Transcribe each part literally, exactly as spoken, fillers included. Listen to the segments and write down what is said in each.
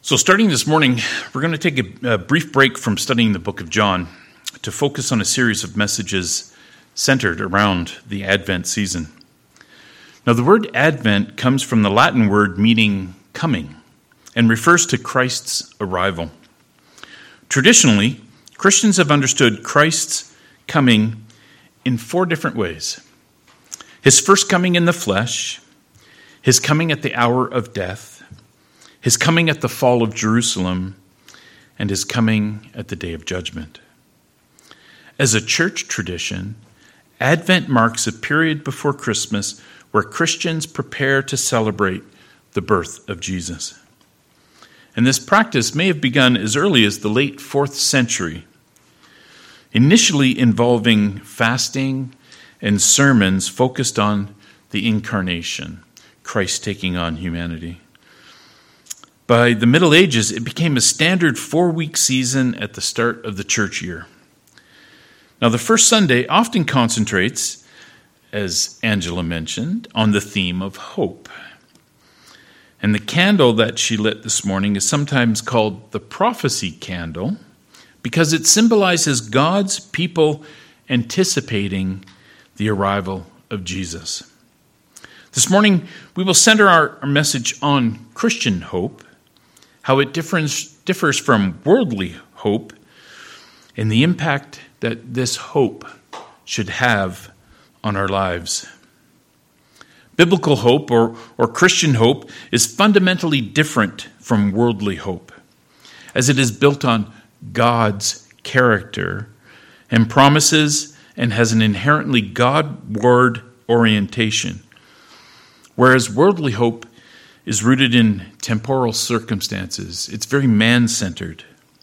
So starting this morning, we're going to take a, a brief break from studying the book of John to focus on a series of messages centered around the Advent season. Now, the word Advent comes from the Latin word meaning coming and refers to Christ's arrival. Traditionally, Christians have understood Christ's coming in four different ways. His first coming in the flesh, his coming at the hour of death, his coming at the fall of Jerusalem, and his coming at the day of judgment. As a church tradition, Advent marks a period before Christmas where Christians prepare to celebrate the birth of Jesus. And this practice may have begun as early as the late fourth century, initially involving fasting and sermons focused on the incarnation, Christ taking on humanity. By the Middle Ages, it became a standard four-week season at the start of the church year. Now, the first Sunday often concentrates, as Angela mentioned, on the theme of hope. And the candle that she lit this morning is sometimes called the prophecy candle because it symbolizes God's people anticipating the arrival of Jesus. This morning, we will center our, our message on Christian hope, how it differs, differs from worldly hope, and the impact that this hope should have on our lives. Biblical hope, or, or Christian hope, is fundamentally different from worldly hope, as it is built on God's character and promises and has an inherently God-word orientation, whereas worldly hope is rooted in temporal circumstances. It's very man-centered.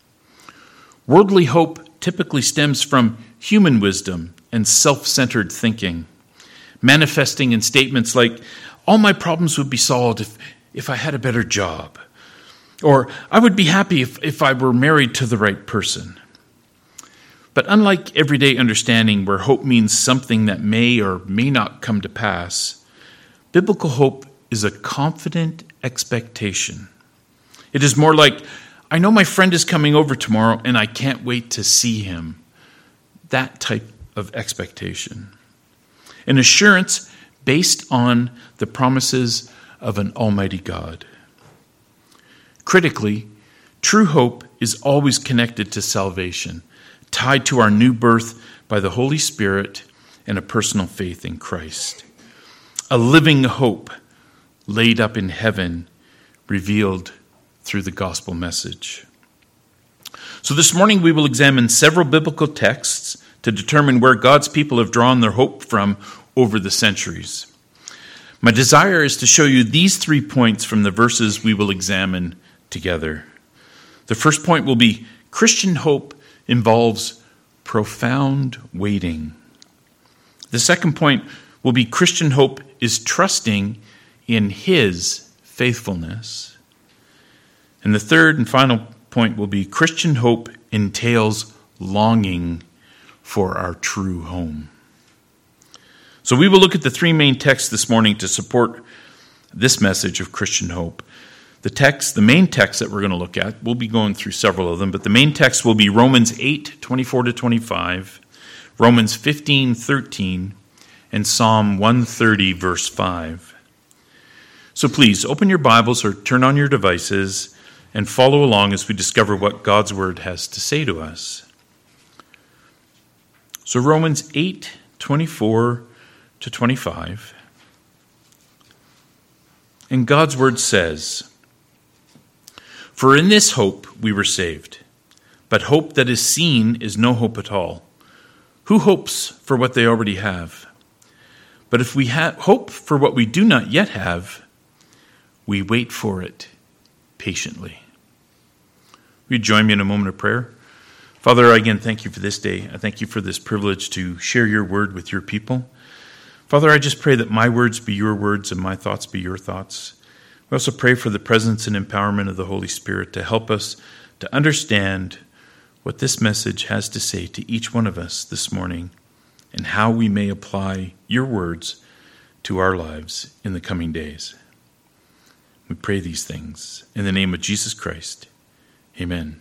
Worldly hope typically stems from human wisdom and self-centered thinking, manifesting in statements like, all my problems would be solved if, if I had a better job, or I would be happy if, if I were married to the right person. But unlike everyday understanding where hope means something that may or may not come to pass, biblical hope is a confident expectation. It is more like, I know my friend is coming over tomorrow and I can't wait to see him. That type of expectation. An assurance based on the promises of an almighty God. Critically, true hope is always connected to salvation, tied to our new birth by the Holy Spirit and a personal faith in Christ. A living hope laid up in heaven, revealed through the gospel message. So this morning we will examine several biblical texts to determine where God's people have drawn their hope from over the centuries. My desire is to show you these three points from the verses we will examine together. The first point will be Christian hope involves profound waiting. The second point will be Christian hope is trusting in His faithfulness. And the third and final point will be Christian hope entails longing for our true home. So we will look at the three main texts this morning to support this message of Christian hope. The text, the main text that we're going to look at, we'll be going through several of them, but the main text will be Romans eight, twenty-four to twenty-five, Romans fifteen, thirteen, and Psalm one thirty, verse five. So please, open your Bibles or turn on your devices and follow along as we discover what God's Word has to say to us. So Romans eight, twenty-four to twenty-five. And God's Word says, "For in this hope we were saved, but hope that is seen is no hope at all. Who hopes for what they already have? But if we ha- hope for what we do not yet have, we wait for it patiently." Will you join me in a moment of prayer? Father, I again thank you for this day. I thank you for this privilege to share your word with your people. Father, I just pray that my words be your words and my thoughts be your thoughts. We also pray for the presence and empowerment of the Holy Spirit to help us to understand what this message has to say to each one of us this morning and how we may apply your words to our lives in the coming days. We pray these things in the name of Jesus Christ. Amen.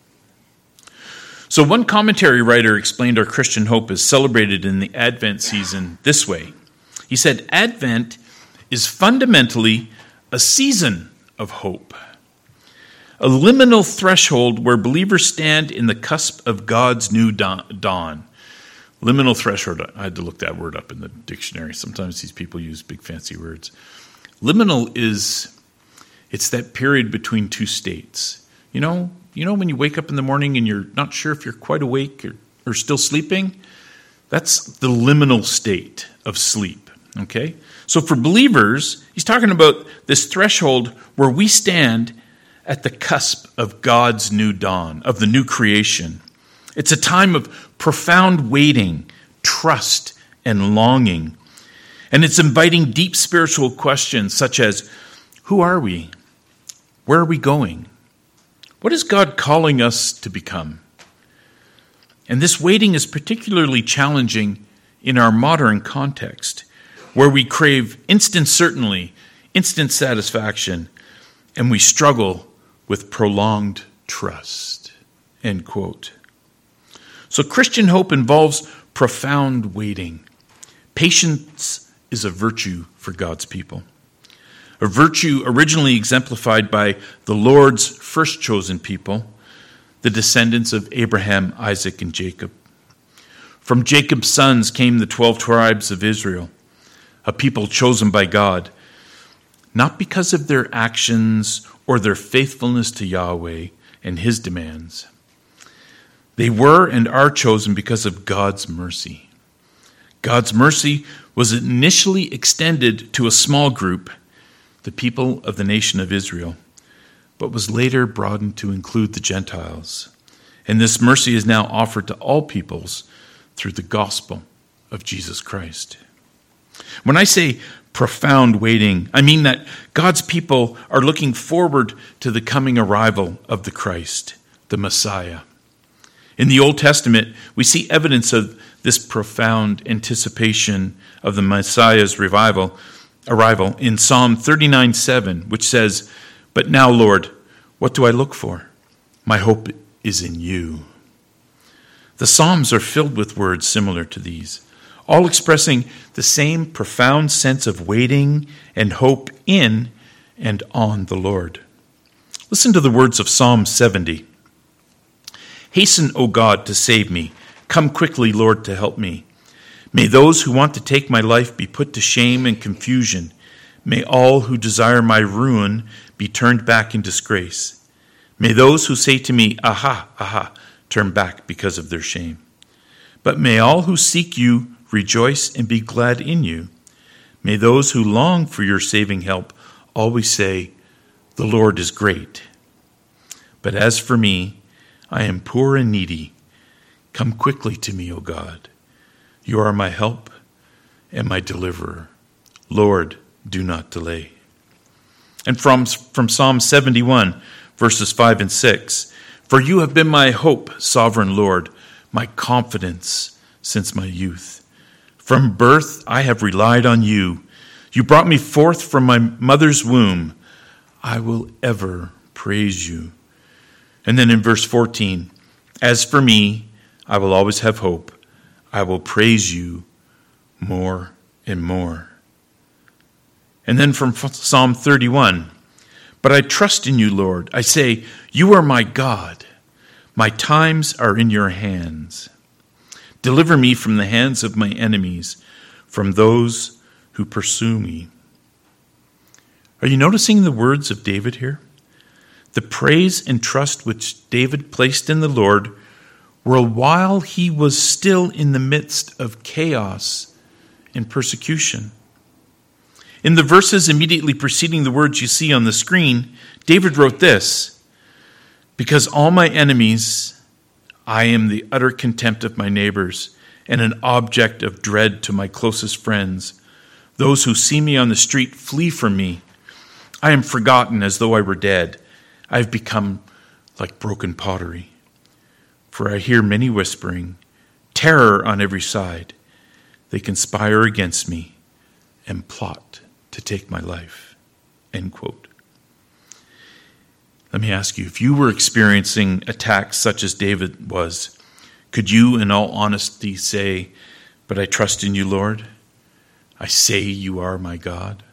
So one commentary writer explained our Christian hope is celebrated in the Advent season this way. He said, Advent is fundamentally a season of hope, a liminal threshold where believers stand in the cusp of God's new dawn. Liminal threshold, I had to look that word up in the dictionary. Sometimes these people use big fancy words. Liminal is, it's that period between two states. You know, you know when you wake up in the morning and you're not sure if you're quite awake or, or still sleeping? That's the liminal state of sleep, okay? So for believers, he's talking about this threshold where we stand at the cusp of God's new dawn, of the new creation. It's a time of profound waiting, trust, and longing. And it's inviting deep spiritual questions such as, who are we? Where are we going? What is God calling us to become? And this waiting is particularly challenging in our modern context, where we crave instant certainty, instant satisfaction, and we struggle with prolonged trust. End quote. So Christian hope involves profound waiting. Patience is a virtue for God's people. A virtue originally exemplified by the Lord's first chosen people, the descendants of Abraham, Isaac, and Jacob. From Jacob's sons came the twelve tribes of Israel, a people chosen by God, not because of their actions or their faithfulness to Yahweh and his demands. They were and are chosen because of God's mercy. God's mercy was initially extended to a small group, the people of the nation of Israel, but was later broadened to include the Gentiles. And this mercy is now offered to all peoples through the gospel of Jesus Christ. When I say profound waiting, I mean that God's people are looking forward to the coming arrival of the Christ, the Messiah. In the Old Testament, we see evidence of this profound anticipation of the Messiah's revival arrival in Psalm thirty-nine seven, which says, "But now, Lord, what do I look for? My hope is in you." The Psalms are filled with words similar to these, all expressing the same profound sense of waiting and hope in and on the Lord. Listen to the words of Psalm seventy. "Hasten, O God, to save me. Come quickly, Lord, to help me. May those who want to take my life be put to shame and confusion. May all who desire my ruin be turned back in disgrace. May those who say to me, 'Aha, aha,' turn back because of their shame. But may all who seek you rejoice and be glad in you. May those who long for your saving help always say, 'The Lord is great.' But as for me, I am poor and needy. Come quickly to me, O God. You are my help and my deliverer. Lord, do not delay." And from, from Psalm seventy-one, verses five and six, "For you have been my hope, sovereign Lord, my confidence since my youth. From birth I have relied on you. You brought me forth from my mother's womb. I will ever praise you." And then in verse fourteen, "As for me, I will always have hope. I will praise you more and more." And then from Psalm thirty-one, "But I trust in you, Lord. I say, you are my God. My times are in your hands. Deliver me from the hands of my enemies, from those who pursue me." Are you noticing the words of David here? The praise and trust which David placed in the Lord were while he was still in the midst of chaos and persecution. In the verses immediately preceding the words you see on the screen, David wrote this, "Because all my enemies, I am the utter contempt of my neighbors and an object of dread to my closest friends. Those who see me on the street flee from me. I am forgotten as though I were dead. I have become like broken pottery. For I hear many whispering, terror on every side. They conspire against me and plot to take my life." End quote. Let me ask you, if you were experiencing attacks such as David was, could you in all honesty say, "But I trust in you, Lord. I say you are my God.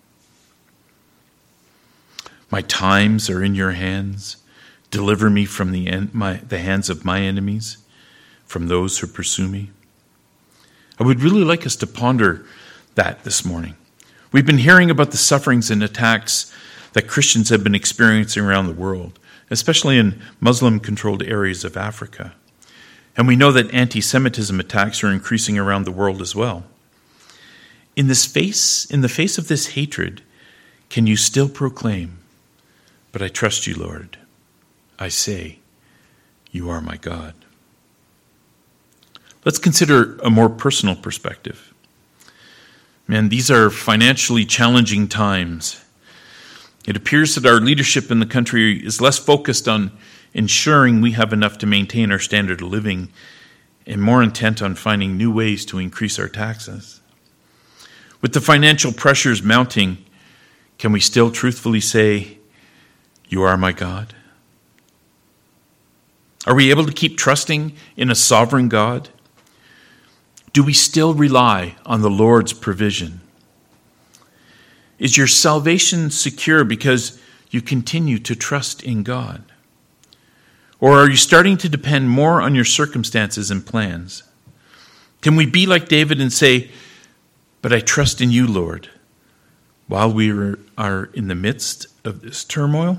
My times are in your hands. Deliver me from the, en- my, the hands of my enemies, from those who pursue me." I would really like us to ponder that this morning. We've been hearing about the sufferings and attacks that Christians have been experiencing around the world, especially in Muslim-controlled areas of Africa. And we know that anti-Semitism attacks are increasing around the world as well. In this face, in the face of this hatred, can you still proclaim, "But I trust you, Lord. I say, you are my God"? Let's consider a more personal perspective. Man, these are financially challenging times. It appears that our leadership in the country is less focused on ensuring we have enough to maintain our standard of living and more intent on finding new ways to increase our taxes. With the financial pressures mounting, can we still truthfully say, "You are my God"? Are we able to keep trusting in a sovereign God? Do we still rely on the Lord's provision? Is your salvation secure because you continue to trust in God? Or are you starting to depend more on your circumstances and plans? Can we be like David and say, "But I trust in you, Lord," while we are in the midst of this turmoil?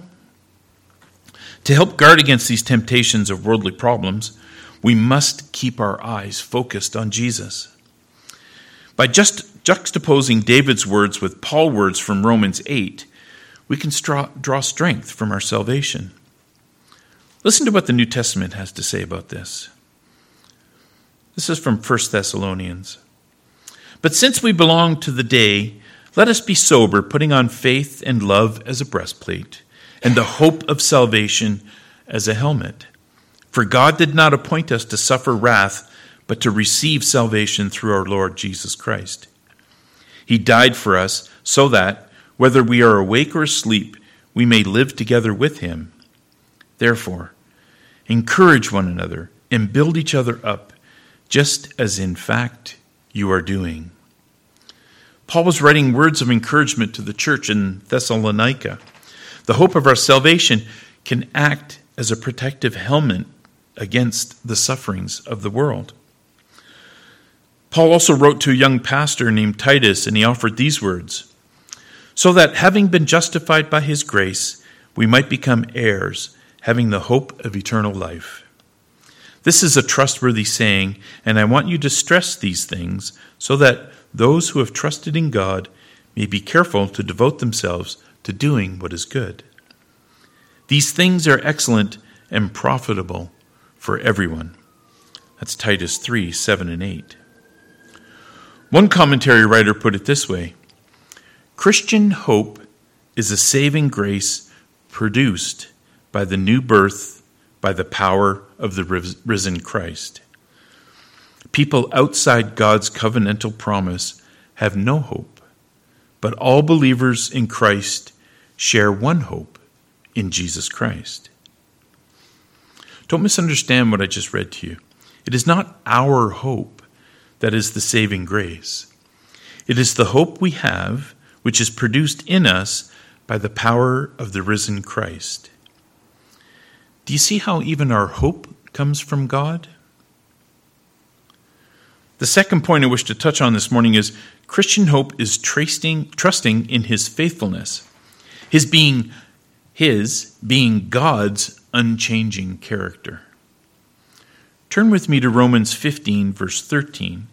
To help guard against these temptations of worldly problems, we must keep our eyes focused on Jesus. By just juxtaposing David's words with Paul's words from Romans eight, we can straw, draw strength from our salvation. Listen to what the New Testament has to say about this. This is from First Thessalonians. "But since we belong to the day, let us be sober, putting on faith and love as a breastplate, and the hope of salvation as a helmet. For God did not appoint us to suffer wrath, but to receive salvation through our Lord Jesus Christ. He died for us so that, whether we are awake or asleep, we may live together with him. Therefore, encourage one another and build each other up, just as in fact you are doing." Paul was writing words of encouragement to the church in Thessalonica. The hope of our salvation can act as a protective helmet against the sufferings of the world. Paul also wrote to a young pastor named Titus, and he offered these words, "So that having been justified by his grace, we might become heirs, having the hope of eternal life." This is a trustworthy saying, and I want you to stress these things so that those who have trusted in God may be careful to devote themselves to doing what is good. These things are excellent and profitable for everyone. That's Titus three, seven and eight. One commentary writer put it this way: Christian hope is a saving grace produced by the new birth by the power of the risen Christ. People outside God's covenantal promise have no hope, but all believers in Christ share one hope in Jesus Christ. Don't misunderstand what I just read to you. It is not our hope that is the saving grace. It is the hope we have, which is produced in us by the power of the risen Christ. Do you see how even our hope comes from God? The second point I wish to touch on this morning is Christian hope is trusting, trusting in his faithfulness, his being his being God's unchanging character. Turn with me to Romans fifteen, verse thirteen.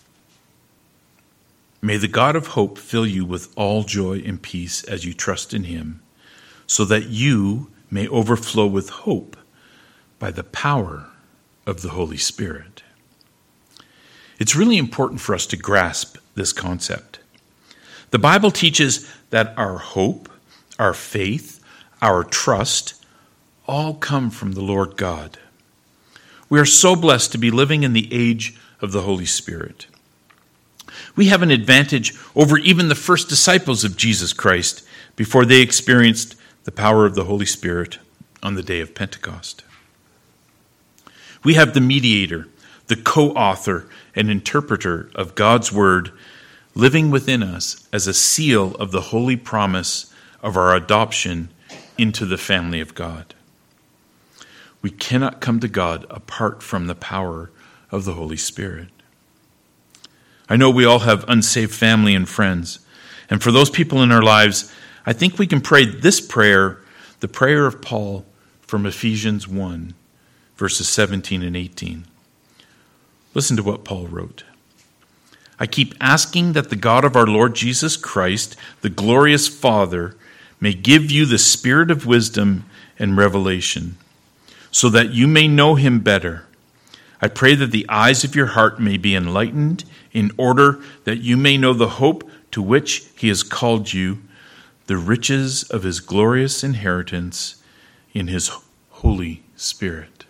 "May the God of hope fill you with all joy and peace as you trust in him, so that you may overflow with hope by the power of the Holy Spirit." It's really important for us to grasp this concept. The Bible teaches that our hope, our faith, our trust all come from the Lord God. We are so blessed to be living in the age of the Holy Spirit. We have an advantage over even the first disciples of Jesus Christ before they experienced the power of the Holy Spirit on the day of Pentecost. We have the mediator, the co-author and interpreter of God's word living within us as a seal of the holy promise of our adoption into the family of God. We cannot come to God apart from the power of the Holy Spirit. I know we all have unsaved family and friends, and for those people in our lives, I think we can pray this prayer, the prayer of Paul from Ephesians one, verses seventeen and eighteen. Listen to what Paul wrote. I keep asking that the God of our Lord Jesus Christ, the glorious Father, may give you the spirit of wisdom and revelation, so that you may know him better. I pray that the eyes of your heart may be enlightened, in order that you may know the hope to which he has called you, the riches of his glorious inheritance in his Holy Spirit.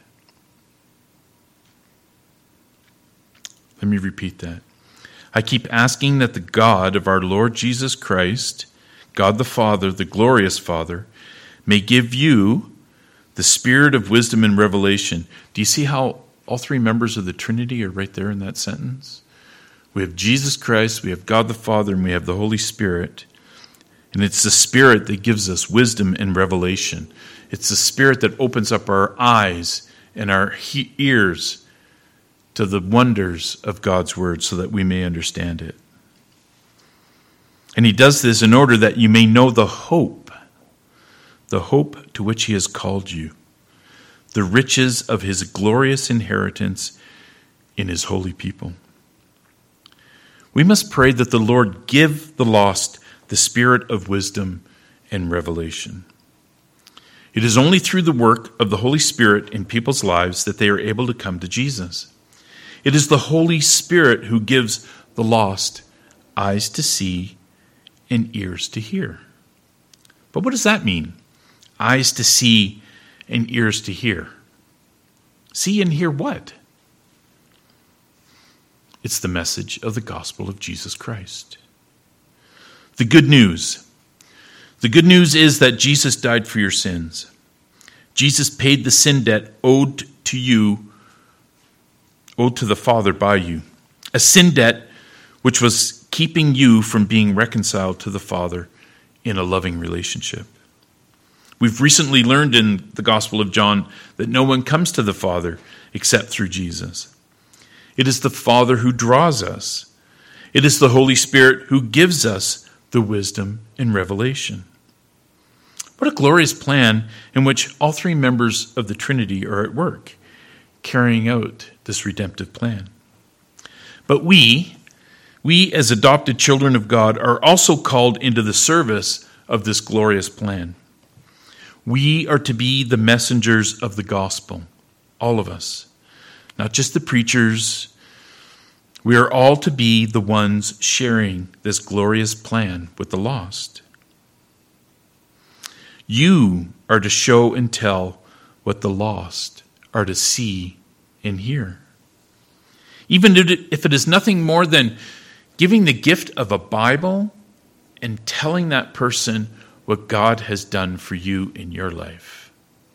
Let me repeat that. I keep asking that the God of our Lord Jesus Christ, God the Father, the glorious Father, may give you the spirit of wisdom and revelation. Do you see how all three members of the Trinity are right there in that sentence? We have Jesus Christ, we have God the Father, and we have the Holy Spirit. And it's the Spirit that gives us wisdom and revelation. It's the Spirit that opens up our eyes and our he- ears to the wonders of God's word so that we may understand it. And he does this in order that you may know the hope, the hope to which he has called you, the riches of his glorious inheritance in his holy people. We must pray that the Lord give the lost the spirit of wisdom and revelation. It is only through the work of the Holy Spirit in people's lives that they are able to come to Jesus. It is the Holy Spirit who gives the lost eyes to see and ears to hear. But what does that mean? Eyes to see and ears to hear. See and hear what? It's the message of the gospel of Jesus Christ. The good news. The good news is that Jesus died for your sins. Jesus paid the sin debt owed to you, owed to the Father by you. A sin debt which was keeping you from being reconciled to the Father in a loving relationship. We've recently learned in the Gospel of John that no one comes to the Father except through Jesus. It is the Father who draws us. It is the Holy Spirit who gives us the wisdom and revelation. What a glorious plan in which all three members of the Trinity are at work, carrying out this redemptive plan. But we, we as adopted children of God, are also called into the service of this glorious plan. We are to be the messengers of the gospel, all of us, not just the preachers. We are all to be the ones sharing this glorious plan with the lost. You are to show and tell what the lost are to see and hear. Even if it is nothing more than giving the gift of a Bible and telling that person what God has done for you in your life.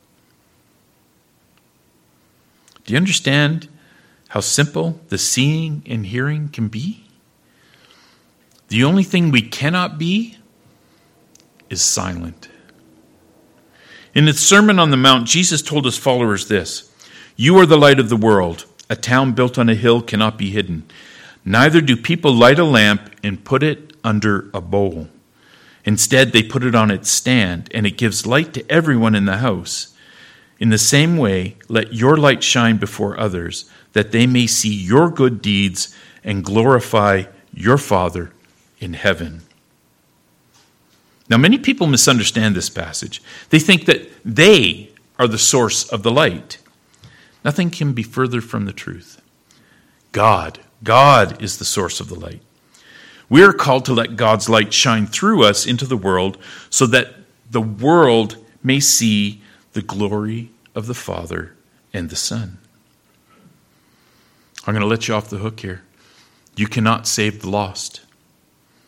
Do you understand how simple the seeing and hearing can be? The only thing we cannot be is silent. In the Sermon on the Mount, Jesus told his followers this: "You are the light of the world. A town built on a hill cannot be hidden. Neither do people light a lamp and put it under a bowl. Instead, they put it on its stand, and it gives light to everyone in the house. In the same way, let your light shine before others, that they may see your good deeds and glorify your Father in heaven." Now, many people misunderstand this passage. They think that they are the source of the light. Nothing can be further from the truth. God, God is the source of the light. We are called to let God's light shine through us into the world so that the world may see the glory of the Father and the Son. I'm going to let you off the hook here. You cannot save the lost.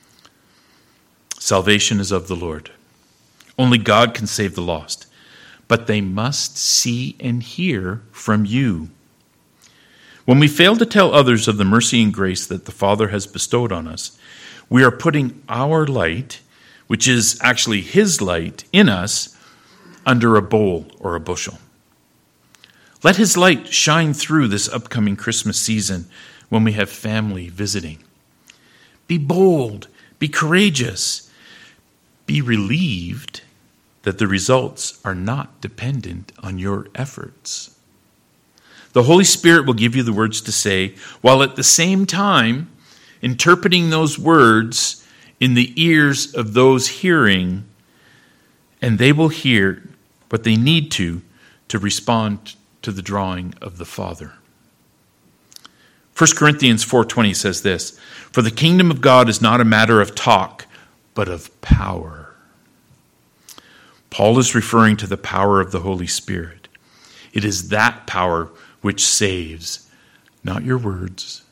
Salvation is of the Lord. Only God can save the lost. but they must see and hear from you. When we fail to tell others of the mercy and grace that the Father has bestowed on us, we are putting our light, which is actually His light in us, under a bowl or a bushel. Let His light shine through this upcoming Christmas season when we have family visiting. Be bold, be courageous, be relieved that the results are not dependent on your efforts. The Holy Spirit will give you the words to say, while at the same time interpreting those words in the ears of those hearing, and they will hear what they need to to respond to the drawing of the Father. First Corinthians four twenty says this, "For the kingdom of God is not a matter of talk, but of power." Paul is referring to the power of the Holy Spirit. It is that power which saves, not your words.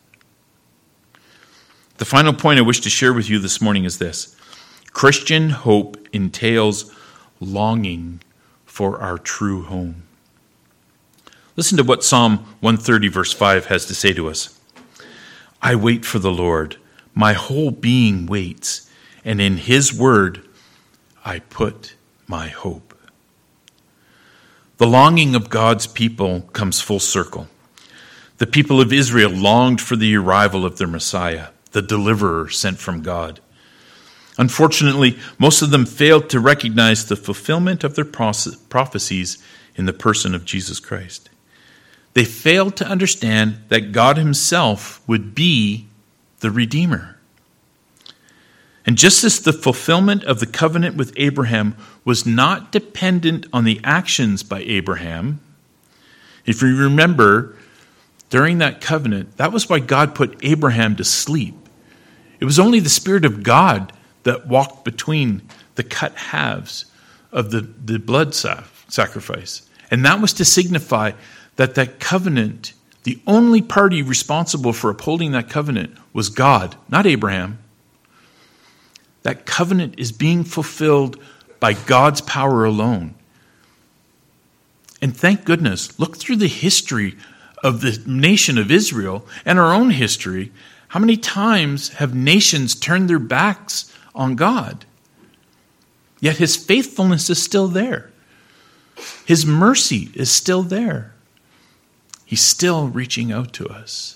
The final point I wish to share with you this morning is this. Christian hope entails longing for our true home. Listen to what Psalm one thirty verse five has to say to us. "I wait for the Lord. My whole being waits, and in His word I put my hope." The longing of God's people comes full circle. The people of Israel longed for the arrival of their Messiah, the deliverer sent from God. Unfortunately, most of them failed to recognize the fulfillment of their prophecies in the person of Jesus Christ. They failed to understand that God Himself would be the Redeemer. And just as the fulfillment of the covenant with Abraham was not dependent on the actions by Abraham, if you remember, during that covenant, that was why God put Abraham to sleep. It was only the Spirit of God that walked between the cut halves of the, the blood sacrifice. And that was to signify that that covenant, the only party responsible for upholding that covenant was God, not Abraham. That covenant is being fulfilled by God's power alone. And thank goodness, look through the history of the nation of Israel and our own history. How many times have nations turned their backs on God? Yet His faithfulness is still there. His mercy is still there. He's still reaching out to us.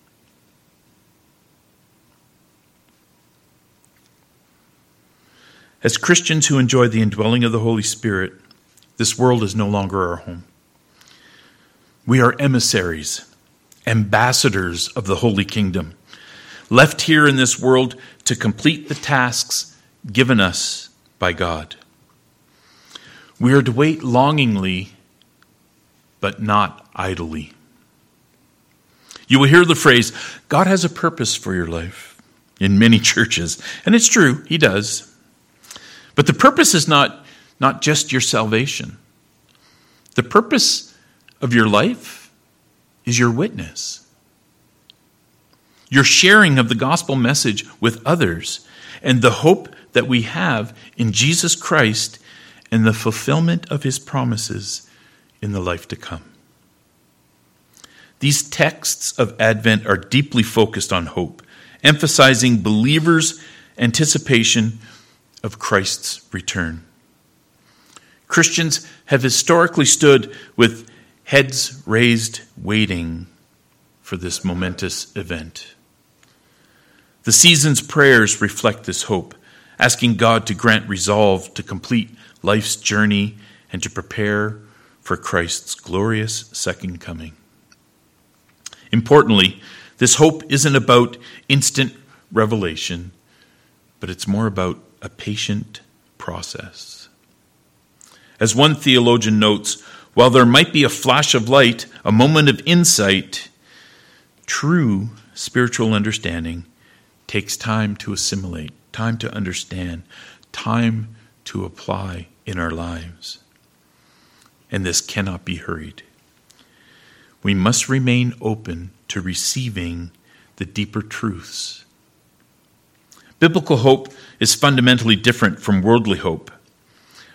As Christians who enjoy the indwelling of the Holy Spirit, this world is no longer our home. We are emissaries, ambassadors of the Holy Kingdom, left here in this world to complete the tasks given us by God. We are to wait longingly, but not idly. You will hear the phrase, God has a purpose for your life, in many churches. And it's true, He does. But the purpose is not, not just your salvation. The purpose of your life is your witness. Your sharing of the gospel message with others and the hope that we have in Jesus Christ and the fulfillment of His promises in the life to come. These texts of Advent are deeply focused on hope, emphasizing believers' anticipation of Christ's return. Christians have historically stood with heads raised, waiting for this momentous event. The season's prayers reflect this hope, asking God to grant resolve to complete life's journey and to prepare for Christ's glorious second coming. Importantly, this hope isn't about instant revelation, but it's more about a patient process. As one theologian notes, while there might be a flash of light, a moment of insight, true spiritual understanding takes time to assimilate, time to understand, time to apply in our lives. And this cannot be hurried. We must remain open to receiving the deeper truths. Biblical hope is fundamentally different from worldly hope.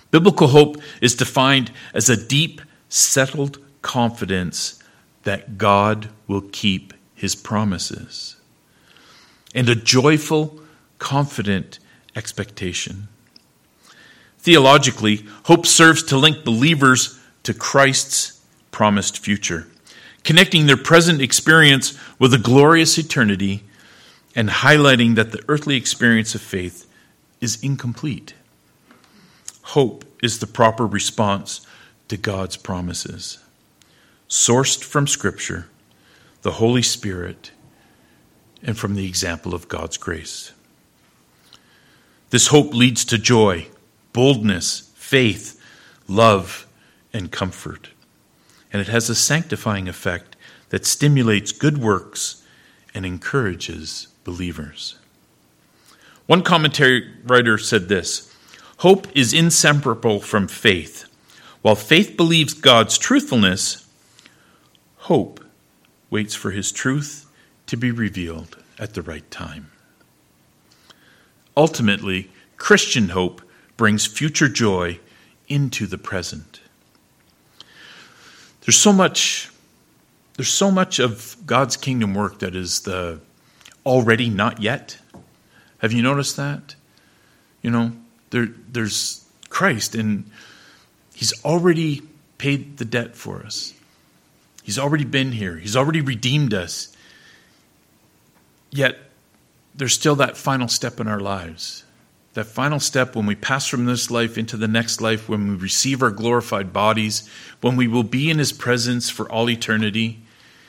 Biblical hope is defined as a deep, settled confidence that God will keep his promises, and a joyful, confident expectation. Theologically, hope serves to link believers to Christ's promised future, connecting their present experience with a glorious eternity and highlighting that the earthly experience of faith is incomplete. Hope is the proper response to God's promises, sourced from Scripture, the Holy Spirit, and from the example of God's grace. This hope leads to joy, boldness, faith, love, and comfort. And it has a sanctifying effect that stimulates good works and encourages believers. One commentary writer said this: hope is inseparable from faith. While faith believes God's truthfulness, hope waits for his truth to be revealed at the right time. Ultimately, Christian hope brings future joy into the present. There's so much, there's so much of God's kingdom work that is the already not yet. Have you noticed that? You know, there, there's Christ, and he's already paid the debt for us. He's already been here. He's already redeemed us. Yet, there's still that final step in our lives. That final step when we pass from this life into the next life, when we receive our glorified bodies, when we will be in his presence for all eternity.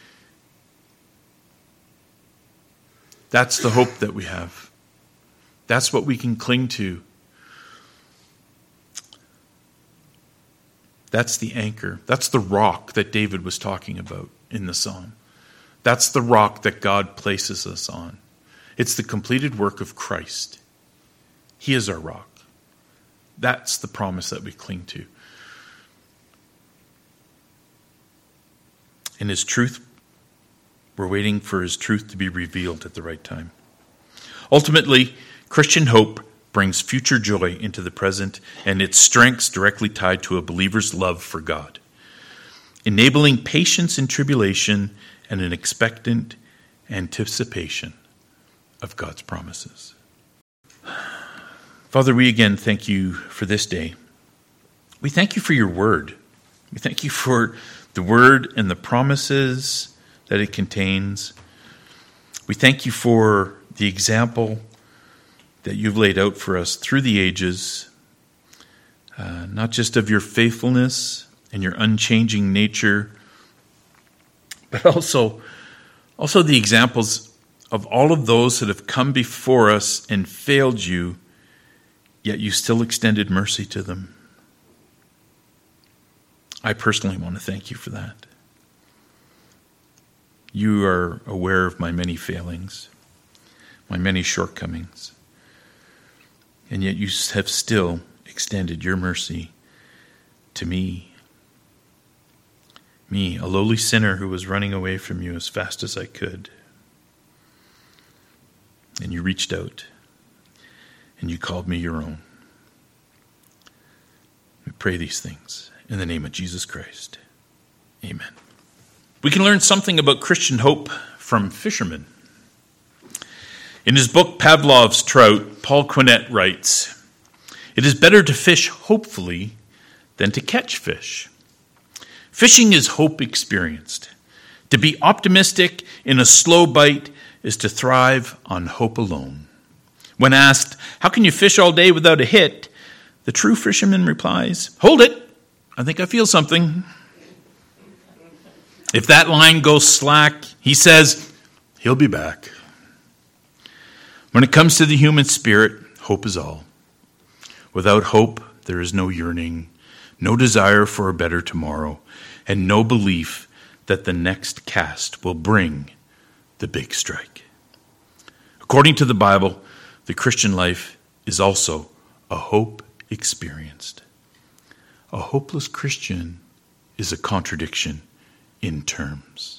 That's the hope that we have. That's what we can cling to. That's the anchor. That's the rock that David was talking about in the psalm. That's the rock that God places us on. It's the completed work of Christ. He is our rock. That's the promise that we cling to. In his truth, we're waiting for his truth to be revealed at the right time. Ultimately, Christian hope brings future joy into the present, and its strengths directly tied to a believer's love for God, enabling patience in tribulation and an expectant anticipation of God's promises. Father, we again thank you for this day. We thank you for your word. We thank you for the word and the promises that it contains. We thank you for the example that you've laid out for us through the ages, uh, not just of your faithfulness and your unchanging nature, but also, also the examples of all of those that have come before us and failed you, yet you still extended mercy to them. I personally want to thank you for that. You are aware of my many failings, my many shortcomings, and yet you have still extended your mercy to me. Me, a lowly sinner who was running away from you as fast as I could. And you reached out, and you called me your own. We pray these things in the name of Jesus Christ. Amen. We can learn something about Christian hope from fishermen. In his book, Pavlov's Trout, Paul Quinet writes, "It is better to fish hopefully than to catch fish. Fishing is hope experienced. To be optimistic in a slow bite is to thrive on hope alone. When asked, 'How can you fish all day without a hit?' the true fisherman replies, 'Hold it, I think I feel something.' If that line goes slack, he says, 'He'll be back.' When it comes to the human spirit, hope is all. Without hope, there is no yearning, no desire for a better tomorrow, and no belief that the next cast will bring the big strike. According to the Bible, the Christian life is also a hope experienced. A hopeless Christian is a contradiction in terms.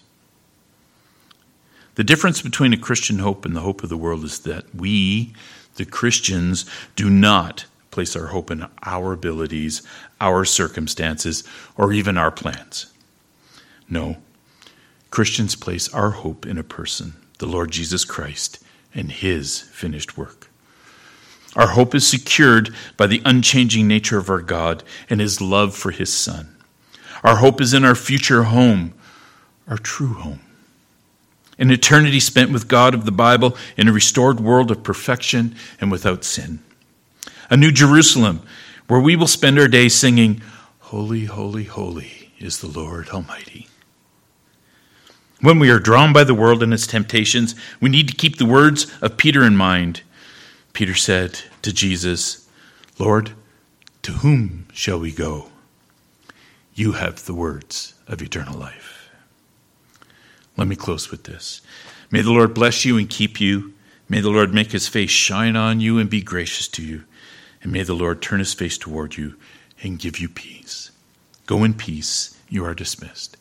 The difference between a Christian hope and the hope of the world is that we, the Christians, do not place our hope in our abilities, our circumstances, or even our plans. No, Christians place our hope in a person, the Lord Jesus Christ, and his finished work. Our hope is secured by the unchanging nature of our God and his love for his Son. Our hope is in our future home, our true home. An eternity spent with God of the Bible in a restored world of perfection and without sin. A new Jerusalem where we will spend our days singing, "Holy, holy, holy is the Lord Almighty." When we are drawn by the world and its temptations, we need to keep the words of Peter in mind. Peter said to Jesus, "Lord, to whom shall we go? You have the words of eternal life." Let me close with this. May the Lord bless you and keep you. May the Lord make his face shine on you and be gracious to you. And may the Lord turn his face toward you and give you peace. Go in peace. You are dismissed.